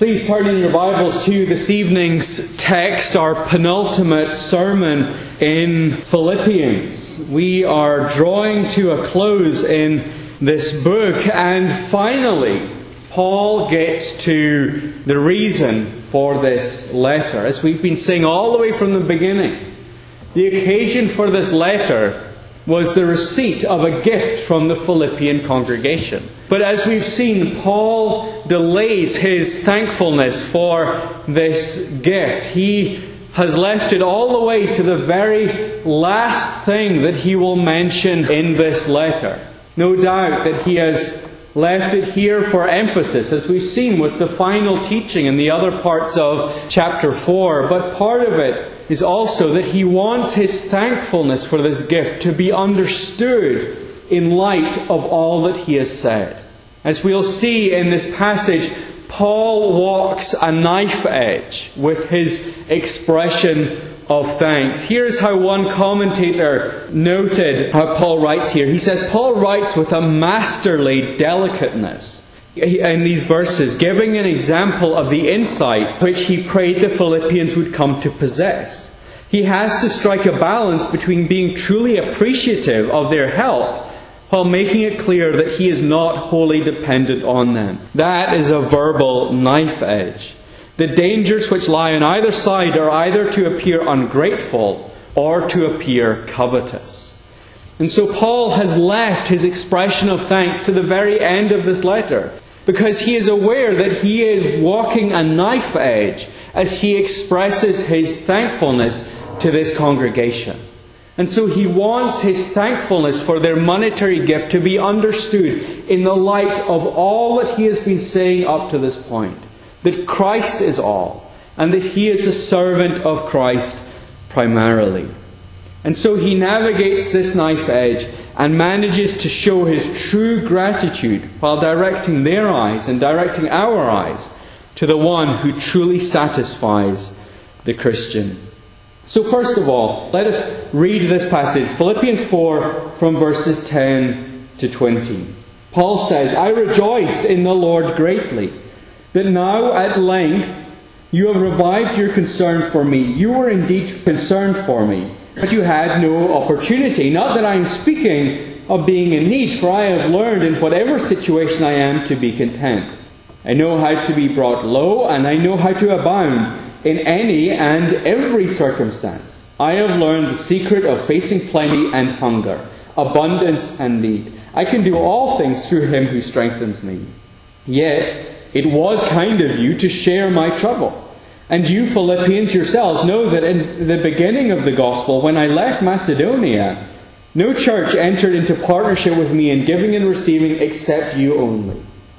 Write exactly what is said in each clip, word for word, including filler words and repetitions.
Please turn in your Bibles to this evening's text, our penultimate sermon in Philippians. We are drawing to a close in this book, and finally, Paul gets to the reason for this letter. As we've been saying all the way from the beginning, the occasion for this letter was the receipt of a gift from the Philippian congregation. But as we've seen, Paul delays his thankfulness for this gift. He has left it all the way to the very last thing that he will mention in this letter. No doubt that he has left it here for emphasis, as we've seen with the final teaching in the other parts of chapter four. But part of it is also that he wants his thankfulness for this gift to be understood in light of all that he has said. As we'll see in this passage, Paul walks a knife edge with his expression of thanks. Here's how one commentator noted how Paul writes here. He says, Paul writes with a masterly delicateness in these verses, giving an example of the insight which he prayed the Philippians would come to possess. He has to strike a balance between being truly appreciative of their help while making it clear that he is not wholly dependent on them. That is a verbal knife edge. The dangers which lie on either side are either to appear ungrateful or to appear covetous. And so Paul has left his expression of thanks to the very end of this letter, because he is aware that he is walking a knife edge as he expresses his thankfulness to this congregation. And so he wants his thankfulness for their monetary gift to be understood in the light of all that he has been saying up to this point. That Christ is all, and that he is a servant of Christ primarily. And so he navigates this knife edge and manages to show his true gratitude while directing their eyes and directing our eyes to the one who truly satisfies the Christian. So first of all, let us read this passage, Philippians four, from verses ten to twenty. Paul says, I rejoiced in the Lord greatly, that now at length you have revived your concern for me. You were indeed concerned for me, but you had no opportunity. Not that I am speaking of being in need, for I have learned in whatever situation I am to be content. I know how to be brought low, and I know how to abound in any and every circumstance. I have learned the secret of facing plenty and hunger, abundance and need. I can do all things through him who strengthens me. Yet it was kind of you to share my trouble. And you Philippians yourselves know that in the beginning of the gospel, when I left Macedonia, no church entered into partnership with me in giving and receiving except you only.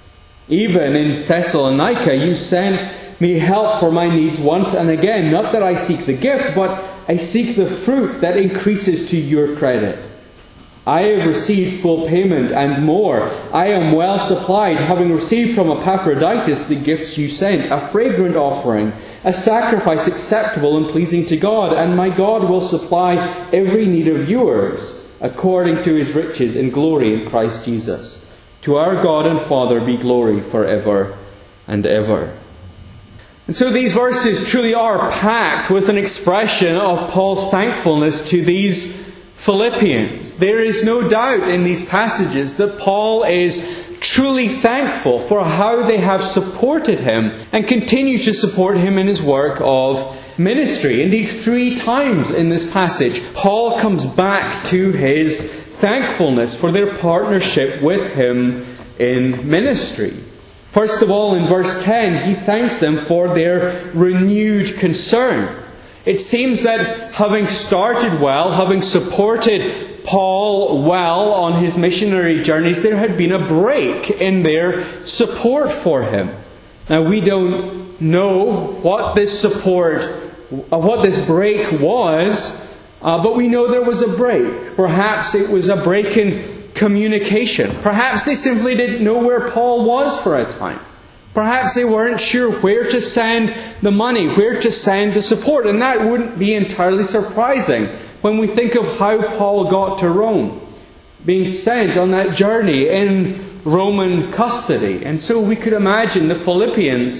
Even in Thessalonica, you sent me help for my needs once and again. Not that I seek the gift, but I seek the fruit that increases to your credit. I have received full payment and more. I am well supplied, having received from Epaphroditus the gifts you sent, a fragrant offering, a sacrifice acceptable and pleasing to God. And my God will supply every need of yours, according to his riches in glory in Christ Jesus. To our God and Father be glory forever and ever. And so these verses truly are packed with an expression of Paul's thankfulness to these Philippians. There is no doubt in these passages that Paul is truly thankful for how they have supported him and continue to support him in his work of ministry. Indeed, three times in this passage, Paul comes back to his thankfulness for their partnership with him in ministry. First of all, in verse ten, he thanks them for their renewed concern. It seems that having started well, having supported Paul well on his missionary journeys, there had been a break in their support for him. Now, we don't know what this support, what this break was, uh, but we know there was a break. Perhaps it was a break in communication. Perhaps they simply didn't know where Paul was for a time. Perhaps they weren't sure where to send the money, where to send the support. And that wouldn't be entirely surprising when we think of how Paul got to Rome, being sent on that journey in Roman custody. And so we could imagine the Philippians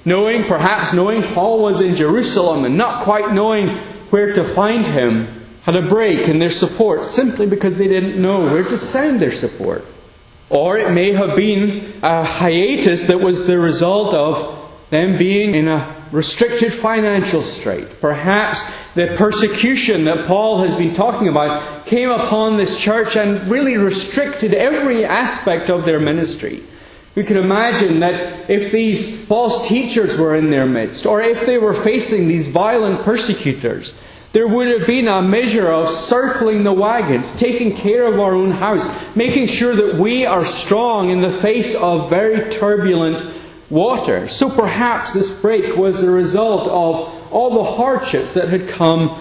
knowing, perhaps knowing Paul was in Jerusalem and not quite knowing where to find him, had a break in their support simply because they didn't know where to send their support. Or it may have been a hiatus that was the result of them being in a restricted financial strait. Perhaps the persecution that Paul has been talking about came upon this church and really restricted every aspect of their ministry. We could imagine that if these false teachers were in their midst, or if they were facing these violent persecutors, there would have been a measure of circling the wagons, taking care of our own house, making sure that we are strong in the face of very turbulent water. So perhaps this break was the result of all the hardships that had come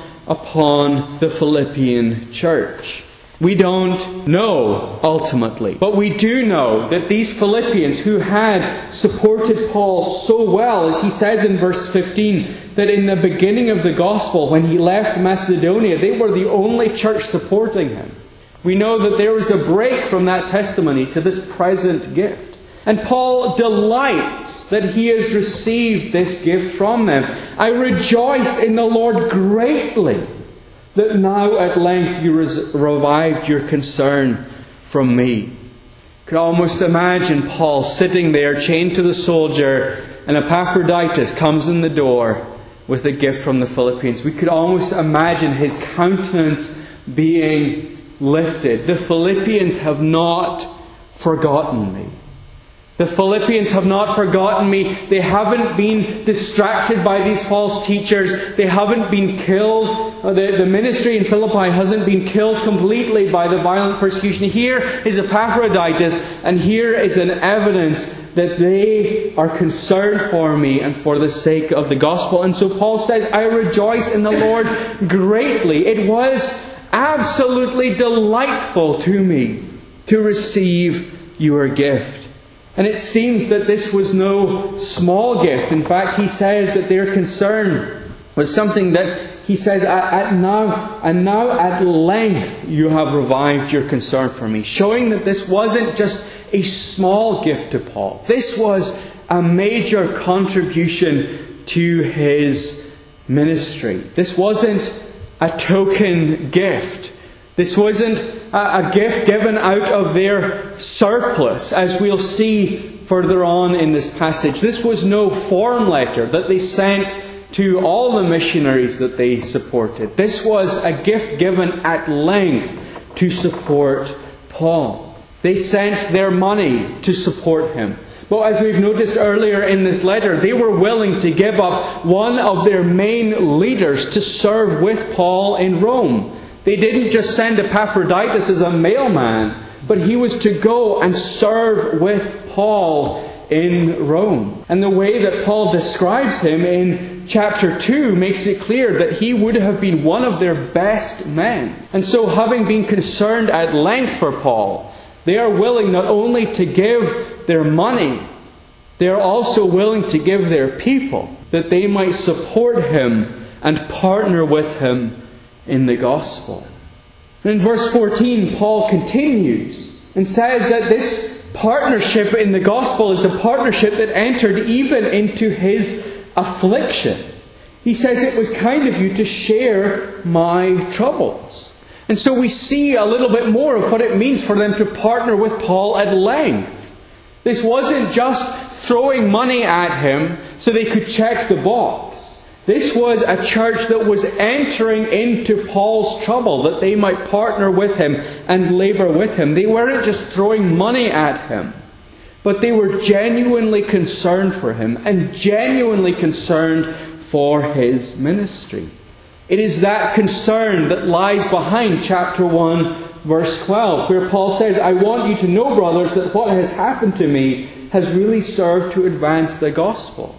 upon the Philippian church. We don't know ultimately, but we do know that these Philippians who had supported Paul so well, as he says in verse fifteen, that in the beginning of the gospel, when he left Macedonia, they were the only church supporting him. We know that there was a break from that testimony to this present gift. And Paul delights that he has received this gift from them. I rejoiced in the Lord greatly that now at length you res- revived your concern from me. You could almost imagine Paul sitting there chained to the soldier, and Epaphroditus comes in the door with a gift from the Philippians. We could almost imagine his countenance being lifted. The Philippians have not forgotten me. The Philippians have not forgotten me. They haven't been distracted by these false teachers. They haven't been killed. The, the ministry in Philippi hasn't been killed completely by the violent persecution. Here is Epaphroditus, and here is an evidence that they are concerned for me and for the sake of the gospel. And so Paul says, I rejoiced in the Lord greatly. It was absolutely delightful to me to receive your gift. And it seems that this was no small gift. In fact, he says that their concern was something that he says, at, at now, and now at length you have revived your concern for me. Showing that this wasn't just a small gift to Paul. This was a major contribution to his ministry. This wasn't a token gift. This wasn't a gift given out of their surplus, as we'll see further on in this passage. This was no form letter that they sent to all the missionaries that they supported. This was a gift given at length to support Paul. They sent their money to support him. But as we've noticed earlier in this letter, they were willing to give up one of their main leaders to serve with Paul in Rome. They didn't just send Epaphroditus as a mailman, but he was to go and serve with Paul in Rome. And the way that Paul describes him in chapter two makes it clear that he would have been one of their best men. And so, having been concerned at length for Paul, they are willing not only to give their money, they are also willing to give their people, that they might support him and partner with him in the gospel. In verse fourteen, Paul continues and says that this partnership in the gospel is a partnership that entered even into his affliction. He says, it was kind of you to share my troubles. And so we see a little bit more of what it means for them to partner with Paul at length. This wasn't just throwing money at him so they could check the box. This was a church that was entering into Paul's trouble, that they might partner with him and labour with him. They weren't just throwing money at him, but they were genuinely concerned for him and genuinely concerned for his ministry. It is that concern that lies behind chapter one, verse twelve, where Paul says, I want you to know, brothers, that what has happened to me has really served to advance the gospel.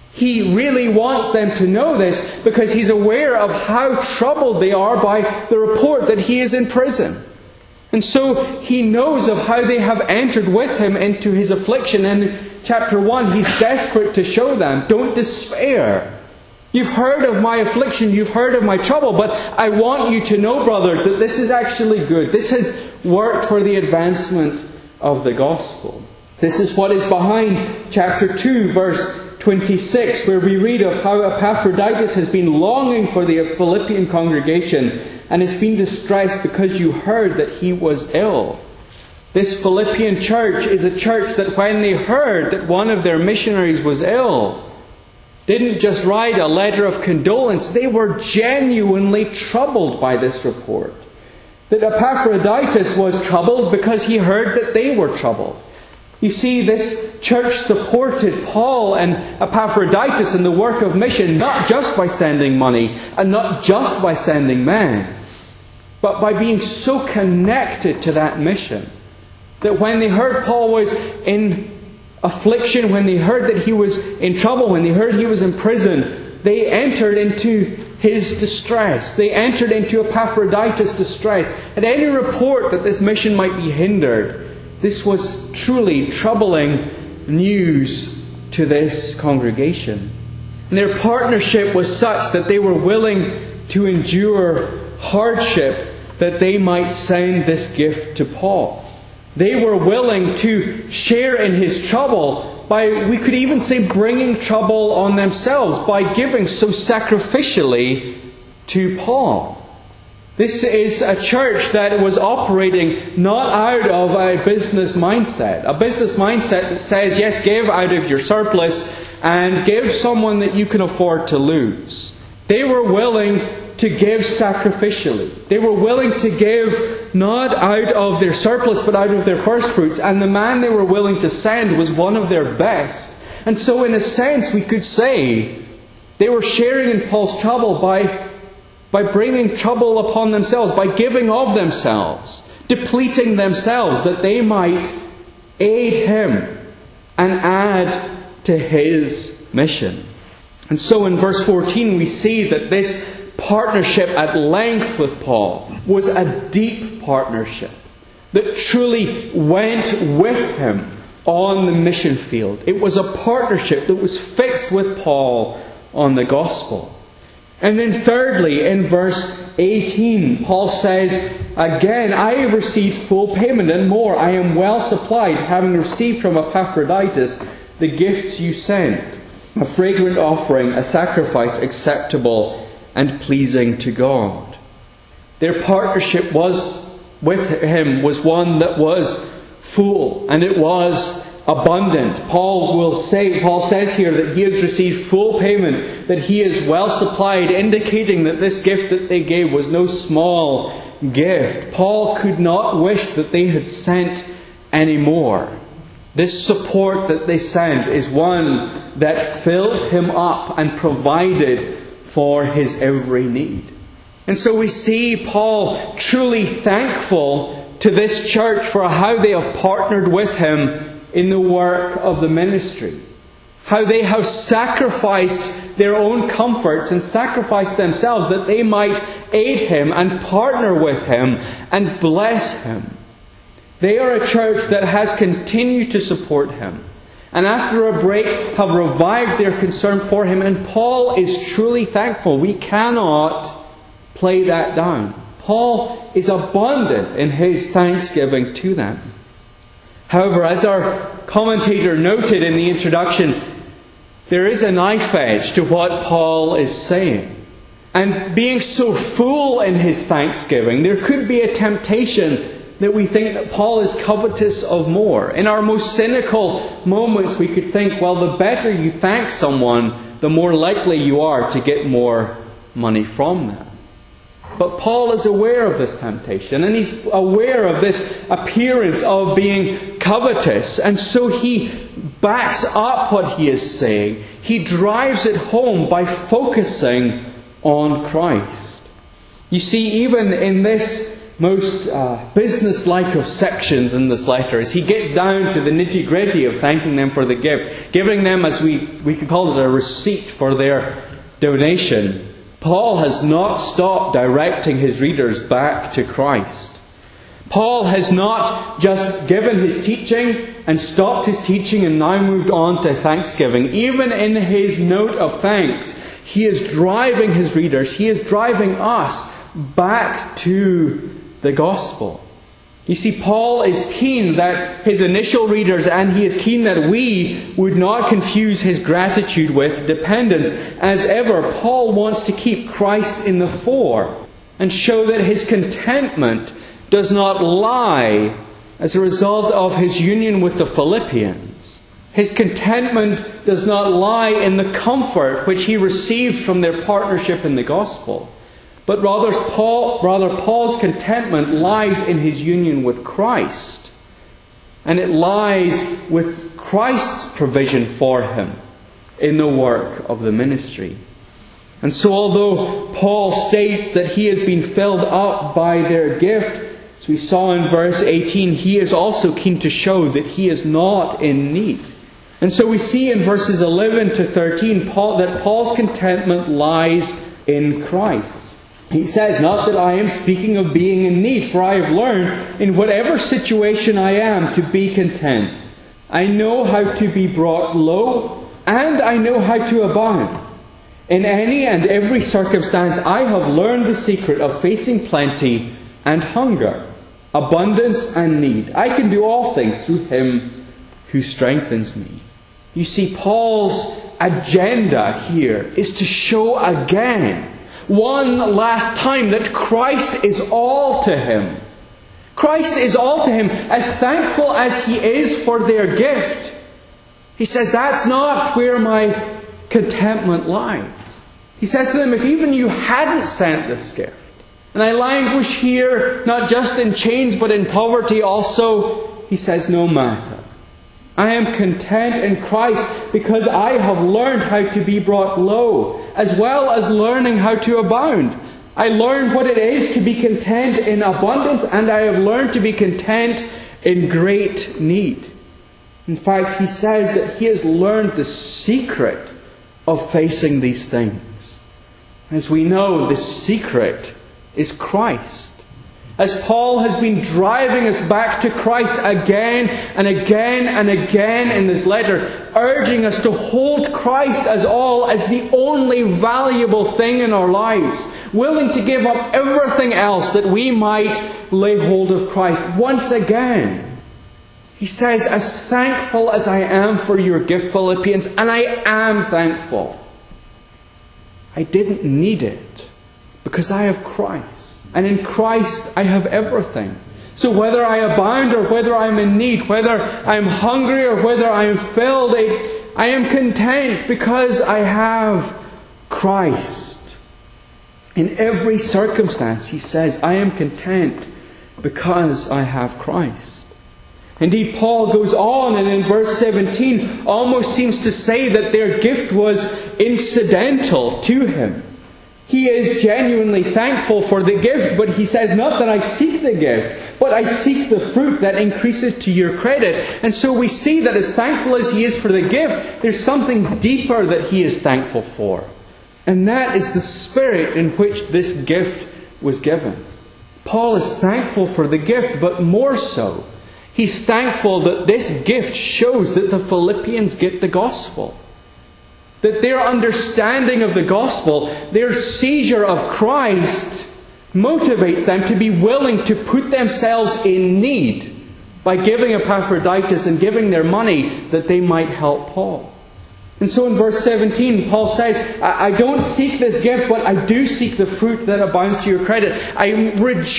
He really wants them to know this because he's aware of how troubled they are by the report that he is in prison. And so he knows of how they have entered with him into his affliction. And in chapter one, he's desperate to show them, don't despair. You've heard of my affliction, you've heard of my trouble, but I want you to know, brothers, that this is actually good. This has worked for the advancement of the gospel. This is what is behind chapter two, verse twenty-six, where we read of how Epaphroditus has been longing for the Philippian congregation and has been distressed because you heard that he was ill. This Philippian church is a church that when they heard that one of their missionaries was ill, didn't just write a letter of condolence, they were genuinely troubled by this report. That Epaphroditus was troubled because he heard that they were troubled. You see, this church supported Paul and Epaphroditus in the work of mission, not just by sending money and not just by sending men, but by being so connected to that mission that when they heard Paul was in affliction, when they heard that he was in trouble, when they heard he was in prison, they entered into his distress. They entered into Epaphroditus' distress. At any report that this mission might be hindered, this was truly troubling news to this congregation. And their partnership was such that they were willing to endure hardship that they might send this gift to Paul. They were willing to share in his trouble by, we could even say, bringing trouble on themselves by giving so sacrificially to Paul. This is a church that was operating not out of a business mindset. A business mindset that says, yes, give out of your surplus and give someone that you can afford to lose. They were willing to give sacrificially. They were willing to give not out of their surplus but out of their first fruits. And the man they were willing to send was one of their best. And so in a sense we could say they were sharing in Paul's trouble by, by bringing trouble upon themselves, by giving of themselves, depleting themselves that they might aid him and add to his mission. And so in verse fourteen we see that this partnership at length with Paul was a deep partnership that truly went with him on the mission field. It was a partnership that was fixed with Paul on the gospel. And then thirdly, in verse eighteen, Paul says, again, I have received full payment and more. I am well supplied, having received from Epaphroditus the gifts you sent, a fragrant offering, a sacrifice acceptable and pleasing to God. Their partnership was with him was one that was full and it was abundant. Paul will say, Paul says here that he has received full payment, that he is well supplied, indicating that this gift that they gave was no small gift. Paul could not wish that they had sent any more. This support that they sent is one that filled him up and provided for his every need. And so we see Paul truly thankful to this church for how they have partnered with him in the work of the ministry. How they have sacrificed their own comforts and sacrificed themselves that they might aid him and partner with him and bless him. They are a church that has continued to support him. And after a break have revived their concern for him. And Paul is truly thankful. We cannot play that down. Paul is abundant in his thanksgiving to them. However, as our commentator noted in the introduction, there is a knife edge to what Paul is saying. And being so full in his thanksgiving, there could be a temptation that we think that Paul is covetous of more. In our most cynical moments, we could think, well, the better you thank someone, the more likely you are to get more money from them. But Paul is aware of this temptation, and he's aware of this appearance of being covetous. And so he backs up what he is saying. He drives it home by focusing on Christ. You see, even in this most uh, business-like of sections in this letter, as he gets down to the nitty-gritty of thanking them for the gift, giving them, as we, we could call it, a receipt for their donation, Paul has not stopped directing his readers back to Christ. Paul has not just given his teaching and stopped his teaching and now moved on to thanksgiving. Even in his note of thanks, he is driving his readers, he is driving us back to the gospel. You see, Paul is keen that his initial readers, and he is keen that we would not confuse his gratitude with dependence. As ever, Paul wants to keep Christ in the fore and show that his contentment does not lie as a result of his union with the Philippians. His contentment does not lie in the comfort which he received from their partnership in the gospel. But rather, Paul, rather Paul's contentment lies in his union with Christ. And it lies with Christ's provision for him in the work of the ministry. And so although Paul states that he has been filled up by their gift, as we saw in verse eighteen, he is also keen to show that he is not in need. And so we see in verses eleven to thirteen Paul, that Paul's contentment lies in Christ. He says, "Not that I am speaking of being in need, for I have learned in whatever situation I am to be content. I know how to be brought low, and I know how to abound. In any and every circumstance I have learned the secret of facing plenty and hunger, abundance and need. I can do all things through Him who strengthens me." You see, Paul's agenda here is to show again, one last time, that Christ is all to him. Christ is all to him, as thankful as he is for their gift. He says, that's not where my contentment lies. He says to them, if even you hadn't sent this gift, and I languish here not just in chains but in poverty also, he says, no matter. I am content in Christ because I have learned how to be brought low, as well as learning how to abound. I learned what it is to be content in abundance, and I have learned to be content in great need. In fact, he says that he has learned the secret of facing these things. As we know, the secret is Christ. As Paul has been driving us back to Christ again and again and again in this letter, urging us to hold Christ as all, as the only valuable thing in our lives, willing to give up everything else that we might lay hold of Christ. Once again, he says, as thankful as I am for your gift, Philippians, and I am thankful, I didn't need it because I have Christ. And in Christ I have everything. So whether I abound or whether I'm in need, whether I'm hungry or whether I'm filled, I am content because I have Christ. In every circumstance, he says, I am content because I have Christ. Indeed, Paul goes on and in verse seventeen almost seems to say that their gift was incidental to him. He is genuinely thankful for the gift, but he says, not that I seek the gift, but I seek the fruit that increases to your credit. And so we see that as thankful as he is for the gift, there's something deeper that he is thankful for. And that is the spirit in which this gift was given. Paul is thankful for the gift, but more so, he's thankful that this gift shows that the Philippians get the gospel. That their understanding of the gospel, their seizure of Christ, motivates them to be willing to put themselves in need by giving Epaphroditus and giving their money that they might help Paul. And so in verse seventeen, Paul says, I don't seek this gift, but I do seek the fruit that abounds to your credit. I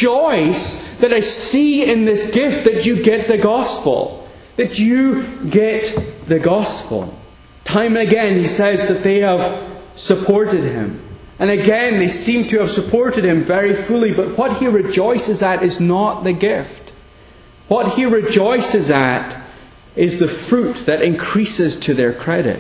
rejoice that I see in this gift that you get the gospel. That you get the gospel. Time and again he says that they have supported him. And again they seem to have supported him very fully. But what he rejoices at is not the gift. What he rejoices at is the fruit that increases to their credit.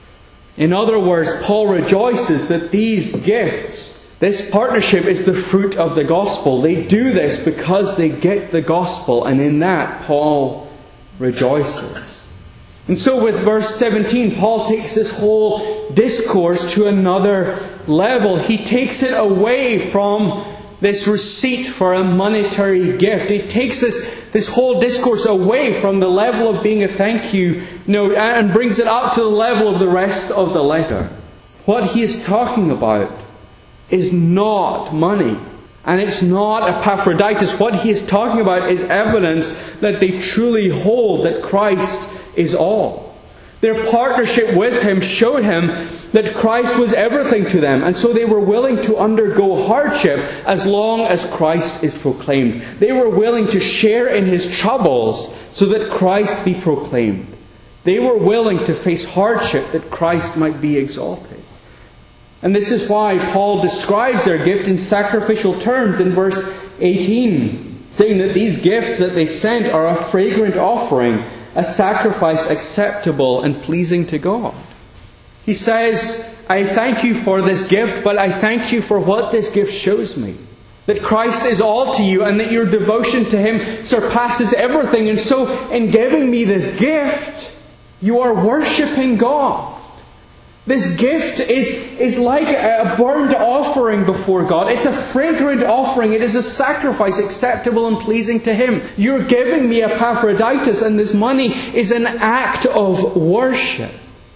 In other words, Paul rejoices that these gifts, this partnership, is the fruit of the gospel. They do this because they get the gospel. And in that Paul rejoices. And so with verse seventeen, Paul takes this whole discourse to another level. He takes it away from this receipt for a monetary gift. He takes this, this whole discourse away from the level of being a thank you note and brings it up to the level of the rest of the letter. What he is talking about is not money. And it's not Epaphroditus. What he is talking about is evidence that they truly hold that Christ is all. Their partnership with him showed him that Christ was everything to them. And so they were willing to undergo hardship as long as Christ is proclaimed. They were willing to share in his troubles so that Christ be proclaimed. They were willing to face hardship that Christ might be exalted. And this is why Paul describes their gift in sacrificial terms in verse eighteen, saying that these gifts that they sent are a fragrant offering, a sacrifice acceptable and pleasing to God. He says, I thank you for this gift, but I thank you for what this gift shows me. That Christ is all to you and that your devotion to him surpasses everything. And so in giving me this gift, you are worshipping God. This gift is, is like a burnt offering before God. It's a fragrant offering. It is a sacrifice acceptable and pleasing to him. You're giving me Epaphroditus, and this money is an act of worship.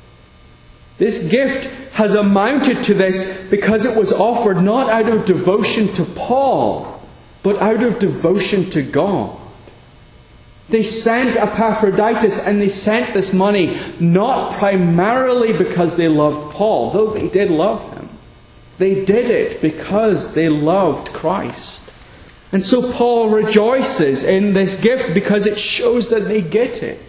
This gift has amounted to this because it was offered not out of devotion to Paul, but out of devotion to God. They sent Epaphroditus and they sent this money not primarily because they loved Paul, though they did love him. They did it because they loved Christ. And so Paul rejoices in this gift because it shows that they get it.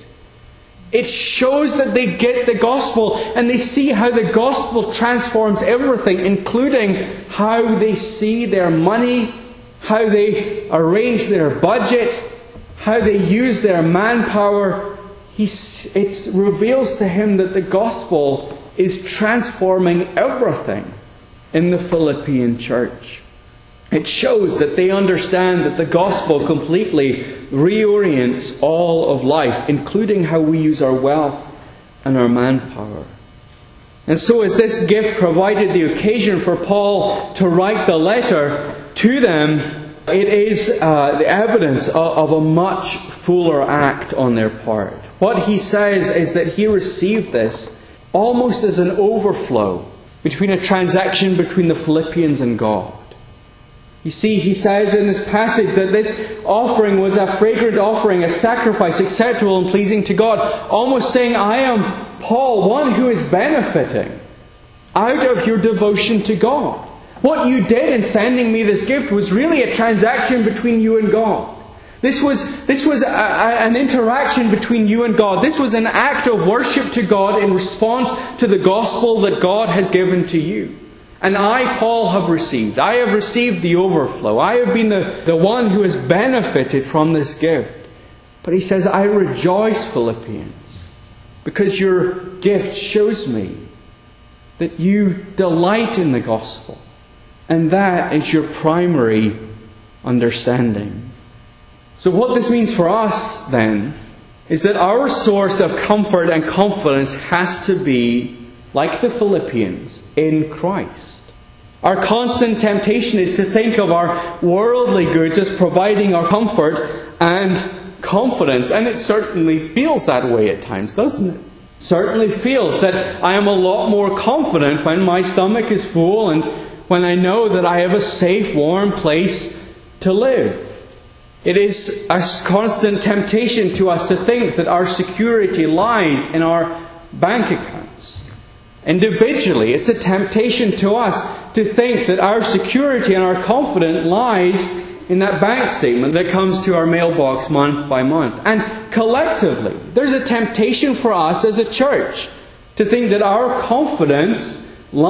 It shows that they get the gospel and they see how the gospel transforms everything, including how they see their money, how they arrange their budget, how they use their manpower. He, it reveals to him that the gospel is transforming everything in the Philippian church. It shows that they understand that the gospel completely reorients all of life, including how we use our wealth and our manpower. And so as this gift provided the occasion for Paul to write the letter to them, it is uh, the evidence of, of a much fuller act on their part. What he says is that he received this almost as an overflow between a transaction between the Philippians and God. You see, he says in this passage that this offering was a fragrant offering, a sacrifice acceptable and pleasing to God. Almost saying, I am Paul, one who is benefiting out of your devotion to God. What you did in sending me this gift was really a transaction between you and God. This was, this was a, a, an interaction between you and God. This was an act of worship to God in response to the gospel that God has given to you. And I, Paul, have received. I have received the overflow. I have been the, the one who has benefited from this gift. But he says, I rejoice, Philippians, because your gift shows me that you delight in the gospel. And that is your primary understanding. So what this means for us, then, is that our source of comfort and confidence has to be, like the Philippians, in Christ. Our constant temptation is to think of our worldly goods as providing our comfort and confidence. And it certainly feels that way at times, doesn't it? Certainly feels that I am a lot more confident when my stomach is full and when I know that I have a safe, warm place to live. It is a constant temptation to us to think that our security lies in our bank accounts. Individually, it's a temptation to us to think that our security and our confidence lies in that bank statement that comes to our mailbox month by month. And collectively, there's a temptation for us as a church to think that our confidence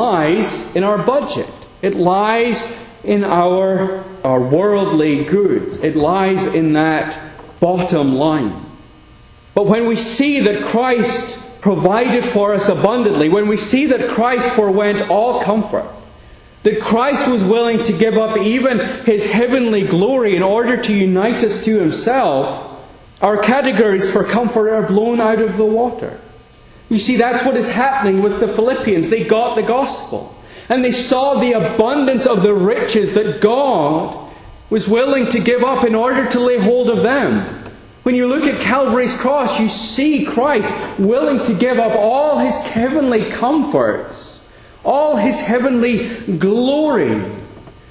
lies in our budget. It lies in our, our worldly goods. It lies in that bottom line. But when we see that Christ provided for us abundantly, when we see that Christ forwent all comfort, that Christ was willing to give up even His heavenly glory in order to unite us to Himself, our categories for comfort are blown out of the water. You see, that's what is happening with the Philippians. They got the gospel. And they saw the abundance of the riches that God was willing to give up in order to lay hold of them. When you look at Calvary's cross, you see Christ willing to give up all His heavenly comforts, all His heavenly glory,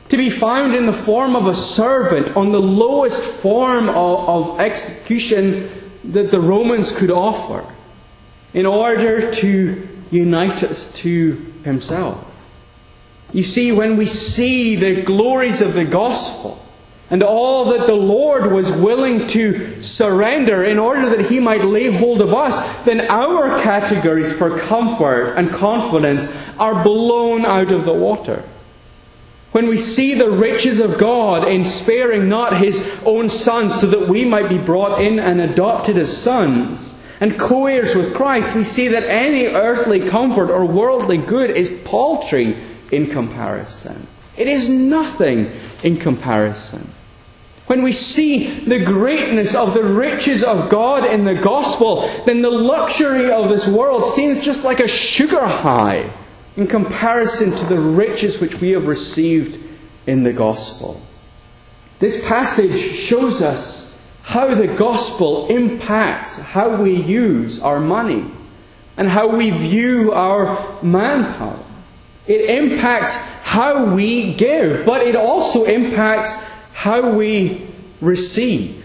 to be found in the form of a servant on the lowest form of, of execution that the Romans could offer, in order to unite us to Himself. You see, when we see the glories of the gospel and all that the Lord was willing to surrender in order that He might lay hold of us, then our categories for comfort and confidence are blown out of the water. When we see the riches of God in sparing not His own Son so that we might be brought in and adopted as sons and co-heirs with Christ, we see that any earthly comfort or worldly good is paltry in comparison. It is nothing in comparison. When we see the greatness of the riches of God in the gospel, then the luxury of this world seems just like a sugar high in comparison to the riches which we have received in the gospel. This passage shows us how the gospel impacts how we use our money and how we view our manpower. It impacts how we give, but it also impacts how we receive.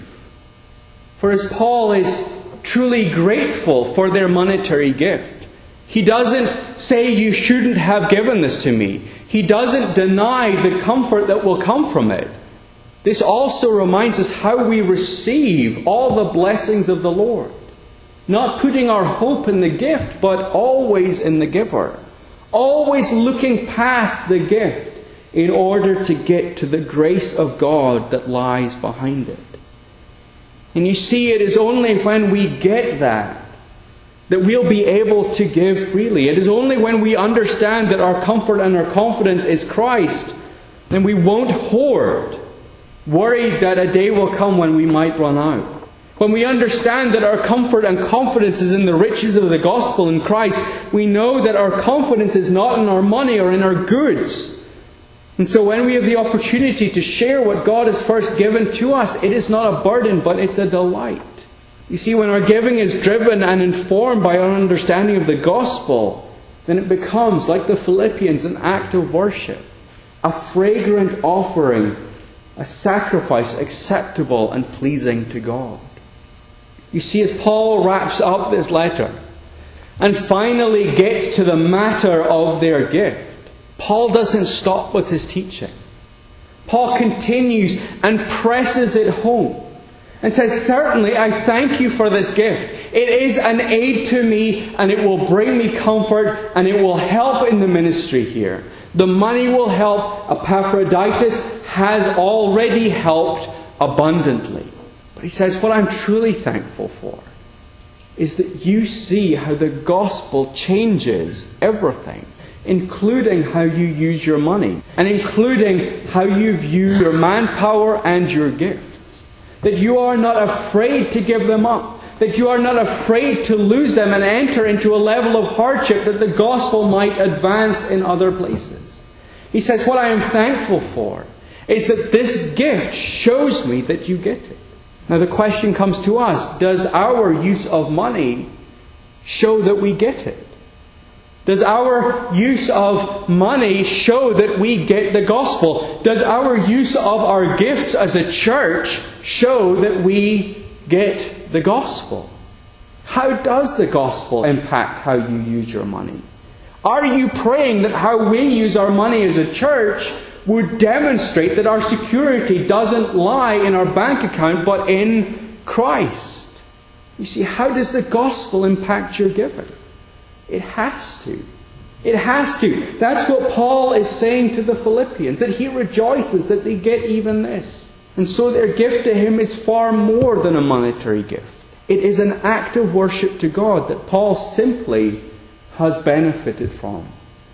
For as Paul is truly grateful for their monetary gift, he doesn't say, "You shouldn't have given this to me." He doesn't deny the comfort that will come from it. This also reminds us how we receive all the blessings of the Lord. Not putting our hope in the gift, but always in the giver. Always looking past the gift in order to get to the grace of God that lies behind it. And you see, it is only when we get that that we'll be able to give freely. It is only when we understand that our comfort and our confidence is Christ, then we won't hoard, worried that a day will come when we might run out. When we understand that our comfort and confidence is in the riches of the gospel in Christ, we know that our confidence is not in our money or in our goods. And so when we have the opportunity to share what God has first given to us, it is not a burden, but it's a delight. You see, when our giving is driven and informed by our understanding of the gospel, then it becomes, like the Philippians, an act of worship, a fragrant offering, a sacrifice acceptable and pleasing to God. You see, as Paul wraps up this letter and finally gets to the matter of their gift, Paul doesn't stop with his teaching. Paul continues and presses it home and says, "Certainly, I thank you for this gift. It is an aid to me, and it will bring me comfort, and it will help in the ministry here. The money will help. Epaphroditus has already helped abundantly." But he says, what I'm truly thankful for is that you see how the gospel changes everything, including how you use your money, and including how you view your manpower and your gifts. That you are not afraid to give them up. That you are not afraid to lose them and enter into a level of hardship that the gospel might advance in other places. He says, what I am thankful for is that this gift shows me that you get it. Now the question comes to us, does our use of money show that we get it? Does our use of money show that we get the gospel? Does our use of our gifts as a church show that we get the gospel? How does the gospel impact how you use your money? Are you praying that how we use our money as a church would demonstrate that our security doesn't lie in our bank account but in Christ? You see, how does the gospel impact your giving? It has to. It has to. That's what Paul is saying to the Philippians, that he rejoices that they get even this. And so their gift to him is far more than a monetary gift. It is an act of worship to God that Paul simply has benefited from.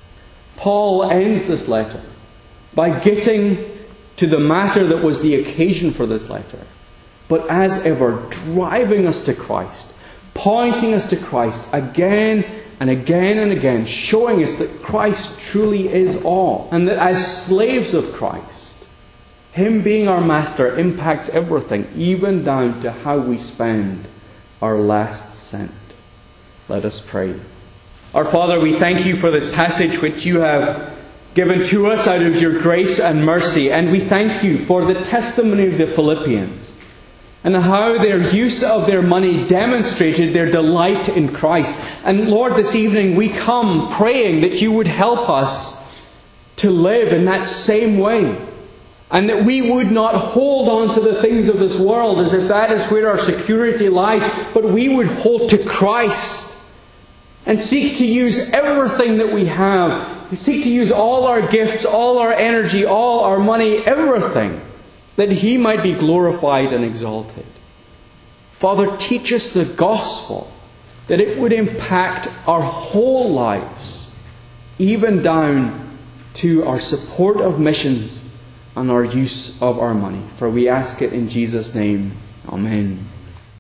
Paul ends this letter by getting to the matter that was the occasion for this letter, but as ever driving us to Christ, pointing us to Christ again and again and again, showing us that Christ truly is all, and that as slaves of Christ, Him being our master impacts everything, even down to how we spend our last cent. Let us pray. Our Father, we thank you for this passage which you have given to us out of your grace and mercy. And we thank you for the testimony of the Philippians and how their use of their money demonstrated their delight in Christ. And Lord, this evening we come praying that you would help us to live in that same way. And that we would not hold on to the things of this world as if that is where our security lies, but we would hold to Christ and seek to use everything that we have. We seek to use all our gifts, all our energy, all our money, everything, that He might be glorified and exalted. Father, teach us the gospel, that it would impact our whole lives, even down to our support of missions and our use of our money. For we ask it in Jesus' name. Amen.